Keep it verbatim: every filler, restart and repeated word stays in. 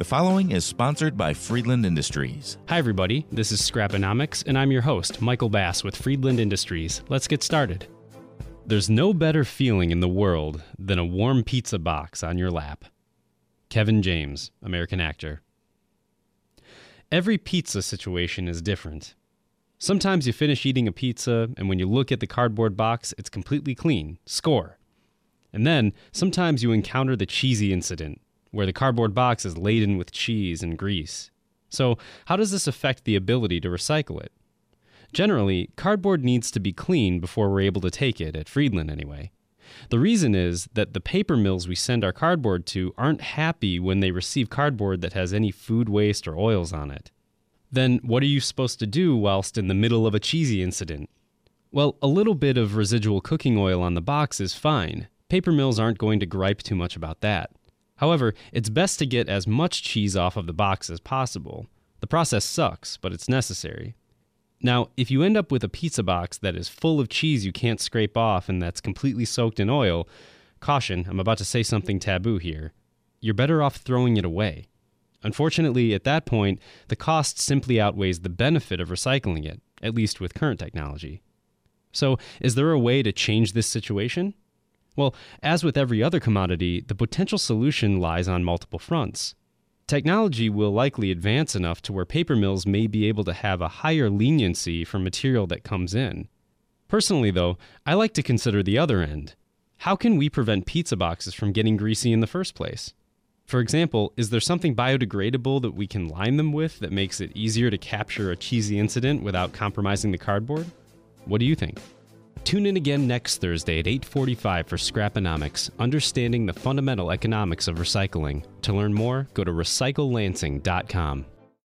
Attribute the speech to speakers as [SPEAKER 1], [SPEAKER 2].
[SPEAKER 1] The following is sponsored by Friedland Industries.
[SPEAKER 2] Hi, everybody. This is Scraponomics, and I'm your host, Michael Bass with Friedland Industries. Let's get started. There's no better feeling in the world than a warm pizza box on your lap. Kevin James, American actor. Every pizza situation is different. Sometimes you finish eating a pizza, and when you look at the cardboard box, it's completely clean. Score. And then, sometimes you encounter the cheesy incident, where the cardboard box is laden with cheese and grease. So, how does this affect the ability to recycle it? Generally, cardboard needs to be clean before we're able to take it, at Friedland anyway. The reason is that the paper mills we send our cardboard to aren't happy when they receive cardboard that has any food waste or oils on it. Then, what are you supposed to do whilst in the middle of a cheesy incident? Well, a little bit of residual cooking oil on the box is fine. Paper mills aren't going to gripe too much about that. However, it's best to get as much cheese off of the box as possible. The process sucks, but it's necessary. Now, if you end up with a pizza box that is full of cheese you can't scrape off and that's completely soaked in oil, caution, I'm about to say something taboo here. You're better off throwing it away. Unfortunately, at that point, the cost simply outweighs the benefit of recycling it, at least with current technology. So, is there a way to change this situation? Well, as with every other commodity, the potential solution lies on multiple fronts. Technology will likely advance enough to where paper mills may be able to have a higher leniency for material that comes in. Personally, though, I like to consider the other end. How can we prevent pizza boxes from getting greasy in the first place? For example, is there something biodegradable that we can line them with that makes it easier to capture a cheesy incident without compromising the cardboard? What do you think? Tune in again next Thursday at eight forty-five for Scraponomics, Understanding the Fundamental Economics of Recycling. To learn more, go to recycle lansing dot com.